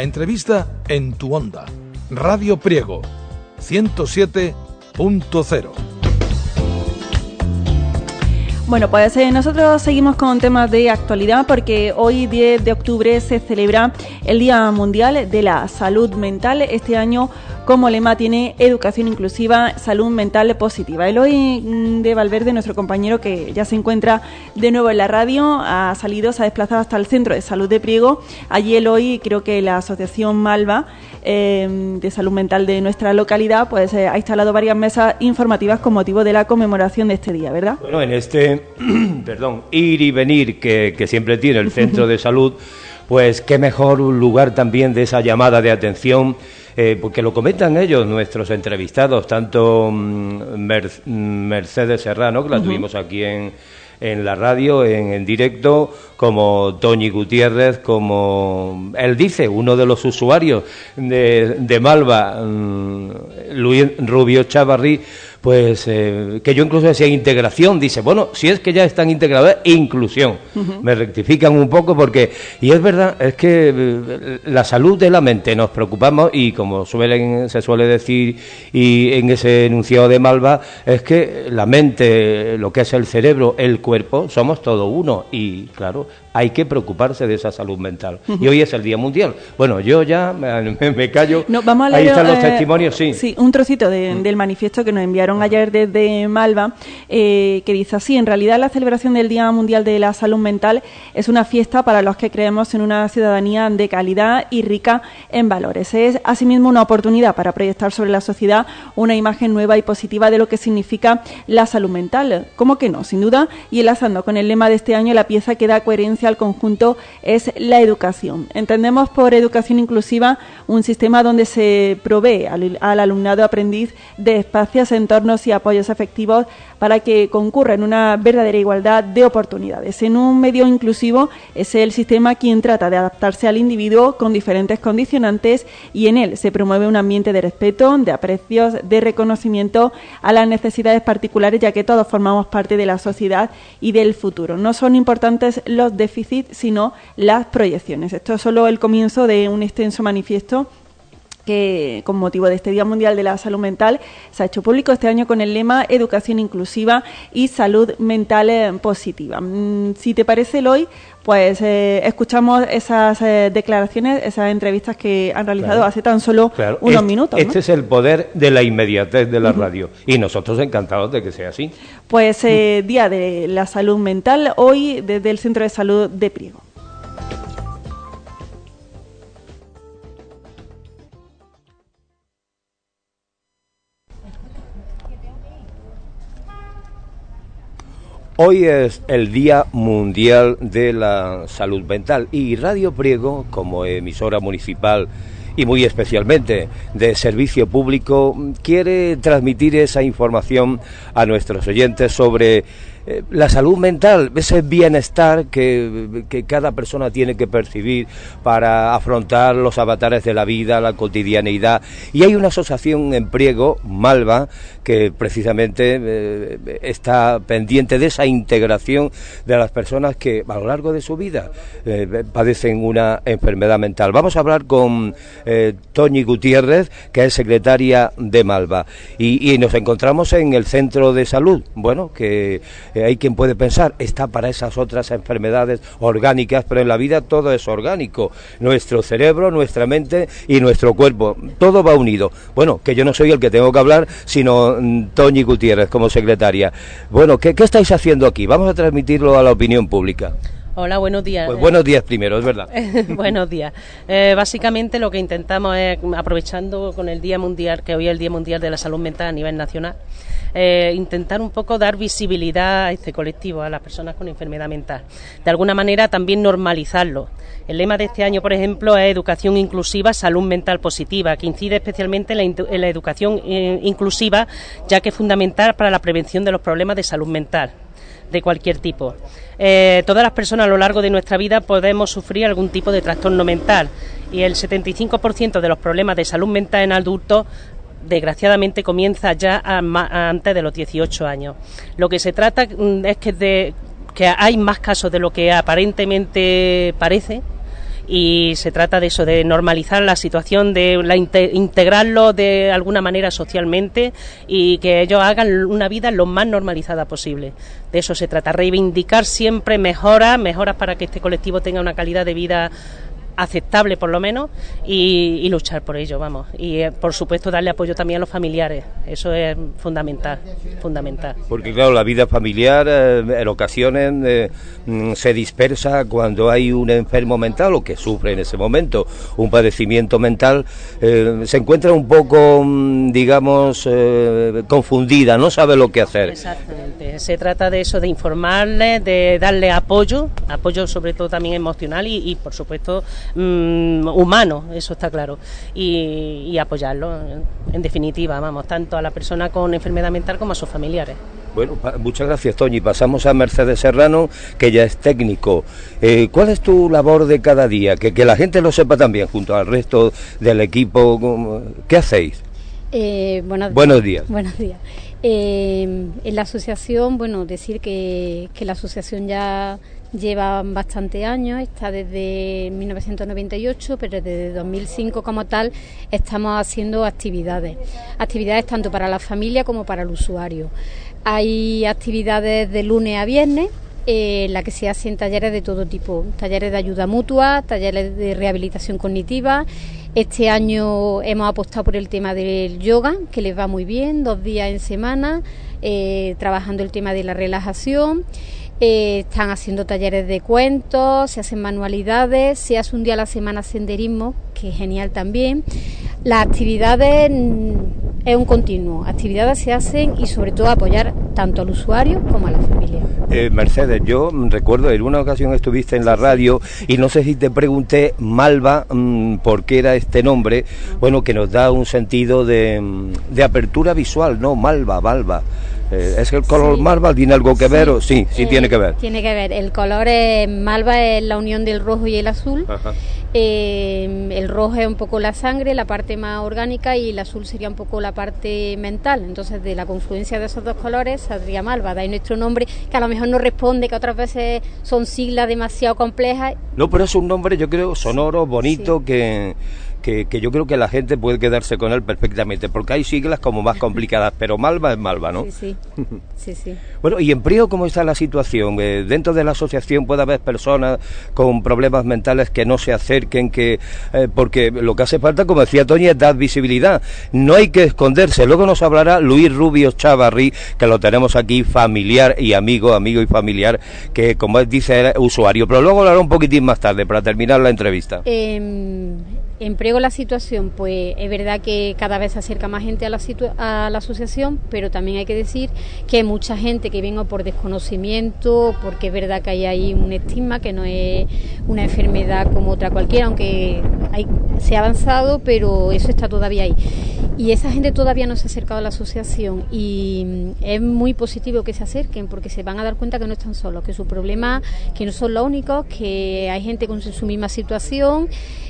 La entrevista en tu onda. Radio Priego 107.0. Bueno, pues nosotros seguimos con temas de actualidad porque hoy 10 de octubre se celebra el Día Mundial de la Salud Mental. Este año como lema tiene Educación Inclusiva, Salud Mental Positiva. Eloy de Valverde, nuestro compañero que ya se encuentra de nuevo en la radio, se ha desplazado hasta el Centro de Salud de Priego. Allí Eloy, creo que la Asociación Malva de Salud Mental de nuestra localidad pues ha instalado varias mesas informativas con motivo de la conmemoración de este día, ¿verdad? Bueno, en este ir y venir que siempre tiene el Centro de Salud, pues qué mejor un lugar también de esa llamada de atención, porque lo comentan ellos, nuestros entrevistados, tanto Mercedes Serrano, que la tuvimos aquí en la radio, en directo, como Toñi Gutiérrez, como él dice, uno de los usuarios de Malva, Luis Rubio Chavarri, pues que yo incluso decía integración, dice, bueno, si es que ya están integrados, inclusión. Me rectifican un poco porque, y es verdad, es que la salud de la mente nos preocupamos y como se suele decir y en ese enunciado de Malva, es que la mente, lo que es el cerebro, el cuerpo, somos todo uno y claro, hay que preocuparse de esa salud mental. Y hoy es el Día Mundial. Bueno, yo ya me callo. No, vamos a leer, ahí están los testimonios, sí. Sí, un trocito del manifiesto que nos enviaron ayer desde Malva, que dice así: en realidad la celebración del Día Mundial de la Salud Mental es una fiesta para los que creemos en una ciudadanía de calidad y rica en valores. Es asimismo una oportunidad para proyectar sobre la sociedad una imagen nueva y positiva de lo que significa la salud mental. ¿Cómo que no? Sin duda, y enlazando con el lema de este año, la pieza que da coherencia al conjunto es la educación. Entendemos por educación inclusiva un sistema donde se provee al alumnado aprendiz de espacios, entornos y apoyos efectivos para que concurra en una verdadera igualdad de oportunidades. En un medio inclusivo es el sistema quien trata de adaptarse al individuo con diferentes condicionantes y en él se promueve un ambiente de respeto, de aprecios, de reconocimiento a las necesidades particulares, ya que todos formamos parte de la sociedad y del futuro. No son importantes los déficits, sino las proyecciones. Esto es solo el comienzo de un extenso manifiesto que con motivo de este Día Mundial de la Salud Mental se ha hecho público este año con el lema Educación Inclusiva y Salud Mental Positiva. Si te parece, Eloy, pues escuchamos esas declaraciones, esas entrevistas que han realizado hace tan solo unos minutos, ¿no? Este es el poder de la inmediatez de la radio y nosotros encantados de que sea así. Pues Día de la Salud Mental, hoy desde el Centro de Salud de Priego. Hoy es el Día Mundial de la Salud Mental y Radio Priego, como emisora municipal y muy especialmente de servicio público, quiere transmitir esa información a nuestros oyentes sobre la salud mental, ese bienestar que cada persona tiene que percibir para afrontar los avatares de la vida, la cotidianeidad. Y hay una asociación en Priego, Malva, que precisamente está pendiente de esa integración de las personas que a lo largo de su vida padecen una enfermedad mental. Vamos a hablar con Toñi Gutiérrez, que es secretaria de Malva, y nos encontramos en el centro de salud. Bueno, que hay quien puede pensar, está para esas otras enfermedades orgánicas, pero en la vida todo es orgánico, nuestro cerebro, nuestra mente y nuestro cuerpo, todo va unido. Bueno, que yo no soy el que tengo que hablar, sino Toñi Gutiérrez como secretaria. Bueno, ¿qué estáis haciendo aquí? Vamos a transmitirlo a la opinión pública. Hola, buenos días. Pues buenos días primero, es verdad. Buenos días. Básicamente lo que intentamos es, aprovechando con el Día Mundial, que hoy es el Día Mundial de la Salud Mental a nivel nacional, intentar un poco dar visibilidad a este colectivo, a las personas con enfermedad mental. De alguna manera también normalizarlo. El lema de este año, por ejemplo, es Educación Inclusiva, Salud Mental Positiva, que incide especialmente en la educación inclusiva, ya que es fundamental para la prevención de los problemas de salud mental de cualquier tipo. Todas las personas a lo largo de nuestra vida podemos sufrir algún tipo de trastorno mental y el 75% de los problemas de salud mental en adultos desgraciadamente comienza ya antes de los 18 años. Lo que se trata es que hay más casos de lo que aparentemente parece y se trata de eso, de normalizar la situación, de integrarlos de alguna manera socialmente y que ellos hagan una vida lo más normalizada posible. De eso se trata, reivindicar siempre mejoras para que este colectivo tenga una calidad de vida aceptable por lo menos y luchar por ello, vamos, y por supuesto darle apoyo también a los familiares, eso es fundamental. Porque claro, la vida familiar en ocasiones se dispersa cuando hay un enfermo mental o que sufre en ese momento un padecimiento mental, se encuentra un poco, digamos, confundida, no sabe lo que hacer. Exactamente, se trata de eso, de informarles, de darle apoyo sobre todo también emocional y por supuesto humano, eso está claro, y apoyarlo, en definitiva, vamos, tanto a la persona con enfermedad mental como a sus familiares. Bueno, muchas gracias, Toñi. Pasamos a Mercedes Serrano, que ya es técnico. ¿Cuál es tu labor de cada día? Que la gente lo sepa también, junto al resto del equipo. ¿Qué hacéis? Buenos días. Buenos días. En la asociación, bueno, decir que la asociación ya lleva bastante años, está desde 1998, pero desde 2005 como tal estamos haciendo actividades tanto para la familia como para el usuario. Hay actividades de lunes a viernes, en la que se hacen talleres de todo tipo, talleres de ayuda mutua, talleres de rehabilitación cognitiva. Este año hemos apostado por el tema del yoga, que les va muy bien, 2 días en semana, trabajando el tema de la relajación. Están haciendo talleres de cuentos, se hacen manualidades, se hace un día a la semana senderismo, que es genial también. Las actividades es un continuo, actividades se hacen y sobre todo apoyar tanto al usuario como a la familia. Mercedes, yo recuerdo en una ocasión estuviste en la radio y no sé si te pregunté Malva, por qué era este nombre, bueno, que nos da un sentido de apertura visual, ¿no? Malva. ¿Es el color malva? ¿Tiene algo que ver? Sí, tiene que ver. Tiene que ver. El color malva es la unión del rojo y el azul. Ajá. El rojo es un poco la sangre, la parte más orgánica, y el azul sería un poco la parte mental. Entonces, de la confluencia de esos dos colores saldría malva. De ahí nuestro nombre, que a lo mejor no responde, que otras veces son siglas demasiado complejas. No, pero es un nombre, yo creo, sonoro, bonito, sí. Que yo creo que la gente puede quedarse con él perfectamente, porque hay siglas como más complicadas, pero Malva es Malva, ¿no? Sí. Bueno, ¿y en Priego cómo está la situación? Dentro de la asociación puede haber personas con problemas mentales que no se acerquen, porque lo que hace falta, como decía Toñi, es dar visibilidad. No hay que esconderse. Luego nos hablará Luis Rubio Chavarri, que lo tenemos aquí, familiar y amigo y familiar, que como él dice, era usuario. Pero luego hablará un poquitín más tarde, para terminar la entrevista. En Priego la situación, pues es verdad que cada vez se acerca más gente a la asociación, pero también hay que decir que hay mucha gente que viene por desconocimiento, porque es verdad que hay ahí un estigma, que no es una enfermedad como otra cualquiera, aunque se ha avanzado, pero eso está todavía ahí. Y esa gente todavía no se ha acercado a la asociación, y es muy positivo que se acerquen, porque se van a dar cuenta que no están solos, que sus problemas, que no son los únicos, que hay gente con su misma situación,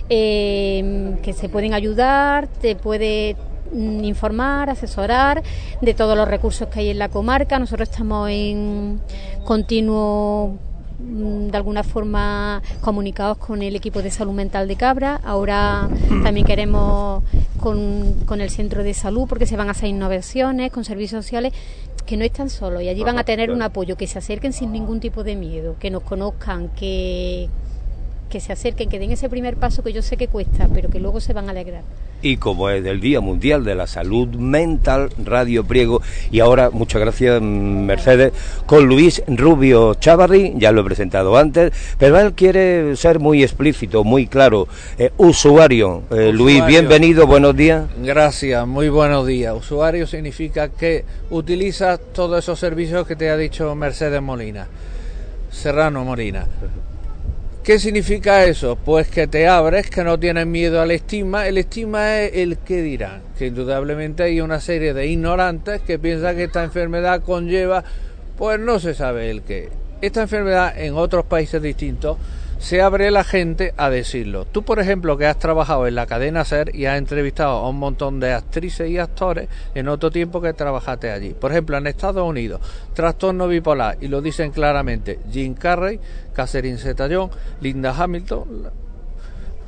que se pueden ayudar, te puede informar, asesorar de todos los recursos que hay en la comarca. Nosotros estamos en continuo, de alguna forma, comunicados con el equipo de salud mental de Cabra. Ahora también queremos con el centro de salud, porque se van a hacer innovaciones con servicios sociales, que no están solos, y allí van a tener un apoyo, que se acerquen sin ningún tipo de miedo, que nos conozcan, que se acerquen, que den ese primer paso, que yo sé que cuesta, pero que luego se van a alegrar. Y como es del Día Mundial de la Salud Mental, Radio Priego, y ahora, muchas gracias, Mercedes, con Luis Rubio Chavarri, ya lo he presentado antes, pero él quiere ser muy explícito, muy claro. Usuario. Luis, bienvenido, buenos días. Gracias, muy buenos días. Usuario significa que utiliza todos esos servicios que te ha dicho Mercedes Serrano Molina. ¿Qué significa eso? Pues que te abres, que no tienes miedo al estigma. El estigma es el qué dirán, que indudablemente hay una serie de ignorantes que piensan que esta enfermedad conlleva, pues no se sabe el qué. Esta enfermedad en otros países distintos se abre la gente a decirlo. Tú, por ejemplo, que has trabajado en la cadena SER y has entrevistado a un montón de actrices y actores en otro tiempo que trabajaste allí. Por ejemplo, en Estados Unidos, trastorno bipolar, y lo dicen claramente Jim Carrey, Catherine Zeta-Jones, Linda Hamilton,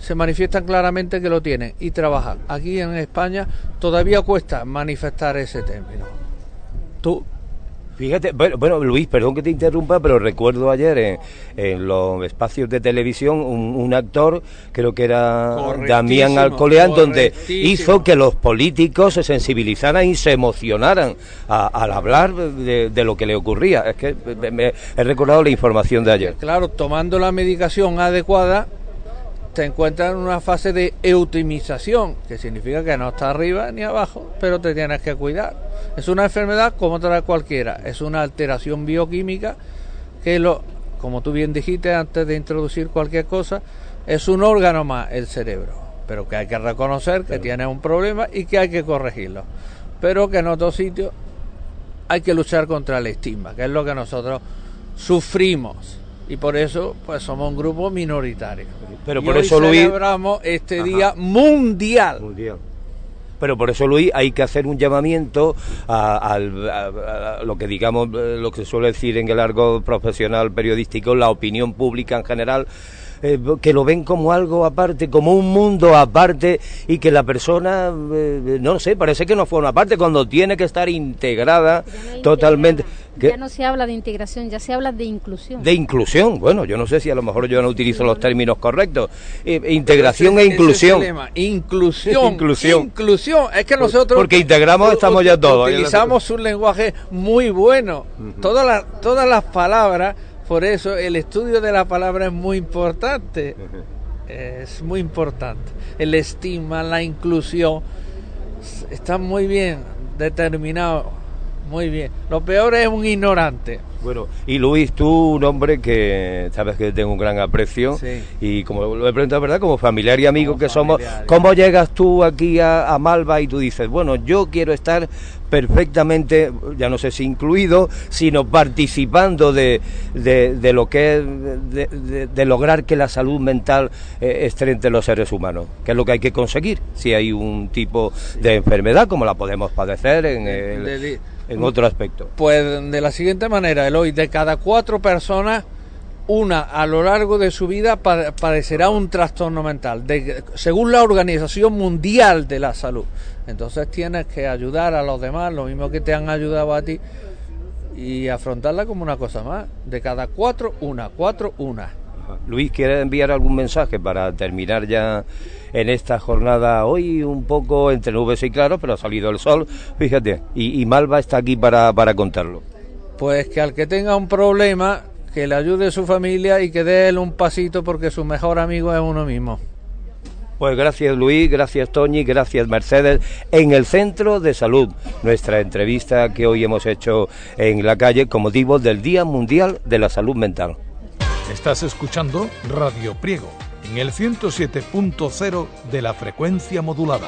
se manifiestan claramente que lo tienen y trabajan. Aquí en España todavía cuesta manifestar ese término. Tú. Fíjate, bueno, Luis, perdón que te interrumpa, pero recuerdo ayer en los espacios de televisión un actor, creo que era Damián Alcoleán, donde hizo que los políticos se sensibilizaran y se emocionaran al hablar de lo que le ocurría. Es que he recordado la información de ayer. Claro, tomando la medicación adecuada, te encuentras en una fase de eutimización, que significa que no está arriba ni abajo, pero te tienes que cuidar. Es una enfermedad como otra cualquiera, es una alteración bioquímica que, como tú bien dijiste antes de introducir cualquier cosa, es un órgano más, el cerebro, pero que hay que reconocer que tiene un problema y que hay que corregirlo, pero que en otros sitios hay que luchar contra el estigma, que es lo que nosotros sufrimos. Y por eso pues somos un grupo minoritario. Pero y por hoy eso, Luis, celebramos este día mundial. Pero por eso, Luis, hay que hacer un llamamiento a lo que digamos, lo que se suele decir en el argot profesional periodístico, la opinión pública en general, que lo ven como algo aparte, como un mundo aparte, y que la persona, no sé, parece que no forma parte, cuando tiene que estar integrada totalmente. Ya no se habla de integración, ya se habla de inclusión. De inclusión, bueno, yo no sé si a lo mejor yo no utilizo los términos correctos. Integración e inclusión. Inclusión. Es que nosotros... Porque integramos estamos ya todos. Utilizamos un lenguaje muy bueno. Todas las palabras, por eso el estudio de la palabra es muy importante. Es muy importante. El estigma, la inclusión, están muy bien determinados. Muy bien. Lo peor es un ignorante. Bueno, y Luis, tú, un hombre que sabes que tengo un gran aprecio, sí. Y como lo he preguntado, ¿verdad? Como familiar y amigo que somos, ¿cómo llegas tú aquí a Malva y tú dices, bueno, yo quiero estar perfectamente, ya no sé si incluido, sino participando de lo que es de lograr que la salud mental esté entre los seres humanos, que es lo que hay que conseguir si hay un tipo de enfermedad como la podemos padecer en otro aspecto? Pues de la siguiente manera, Eloy, de cada 4 personas, una a lo largo de su vida padecerá un trastorno mental, según la Organización Mundial de la Salud. Entonces tienes que ayudar a los demás, lo mismo que te han ayudado a ti, y afrontarla como una cosa más. De cada 4, una. Luis, ¿quieres enviar algún mensaje para terminar ya en esta jornada hoy un poco entre nubes y claros, pero ha salido el sol, fíjate, y Malva está aquí para contarlo? Pues que al que tenga un problema, que le ayude a su familia y que dé él un pasito, porque su mejor amigo es uno mismo. Pues gracias, Luis, gracias, Toñi, gracias, Mercedes. En el Centro de Salud, nuestra entrevista que hoy hemos hecho en la calle con motivo del Día Mundial de la Salud Mental. Estás escuchando Radio Priego, en el 107.0 de la frecuencia modulada.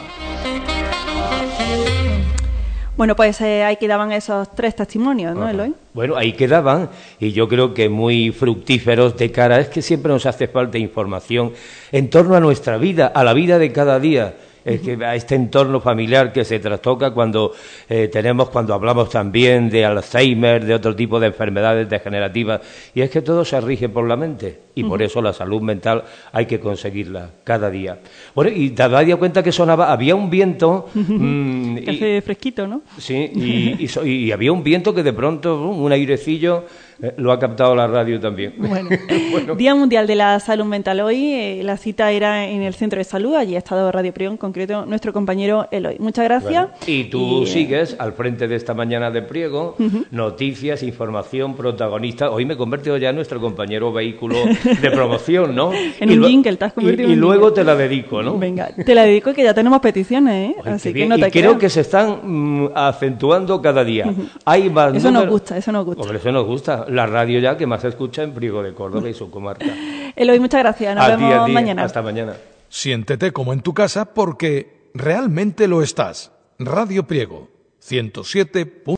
Bueno, pues ahí quedaban esos 3 testimonios, ¿no, Eloy? Bueno, ahí quedaban, y yo creo que muy fructíferos de cara. Es que siempre nos hace falta información en torno a nuestra vida, a la vida de cada día. Es que a este entorno familiar que se trastoca cuando hablamos también de Alzheimer, de otro tipo de enfermedades degenerativas, y es que todo se rige por la mente, y por eso la salud mental hay que conseguirla cada día. Bueno, y te había dado cuenta que había un viento... que hace fresquito, ¿no? Sí, y había un viento que de pronto, un airecillo... lo ha captado la radio también. Bueno. Día Mundial de la Salud Mental hoy. La cita era en el Centro de Salud. Allí ha estado Radio Priego, en concreto nuestro compañero Eloy. Muchas gracias. Bueno, y tú sigues al frente de esta mañana de Priego, noticias, información, protagonista. Hoy me he convertido ya en nuestro compañero vehículo de promoción, ¿no? En un jingle, te has convertido y luego te la dedico, ¿no? Venga, te la dedico, que ya tenemos peticiones, ¿eh? Oye, así que no te creo que se están acentuando cada día. Hay más eso números. Eso nos gusta. Hombre, eso nos gusta. La radio ya que más se escucha en Priego de Córdoba y su comarca. Eloy, muchas gracias. Nos vemos mañana. Hasta mañana. Siéntete como en tu casa porque realmente lo estás. Radio Priego, 107.